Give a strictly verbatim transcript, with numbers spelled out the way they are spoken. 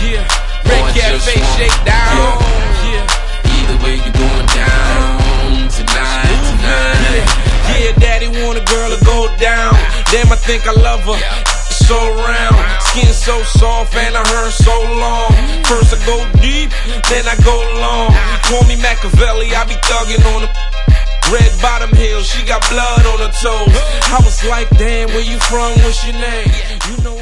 Yeah, Red Cafe Shakedown. Yeah, either way you going down tonight, tonight. Yeah, daddy want a girl to go down. Damn, I think I love her. So round, skin so soft and I heard so long. First I go deep, then I go long. Call me Machiavelli, I be thugging on them. Red bottom heel, she got blood on her toes. I was like, damn, where you from? What's your name? You know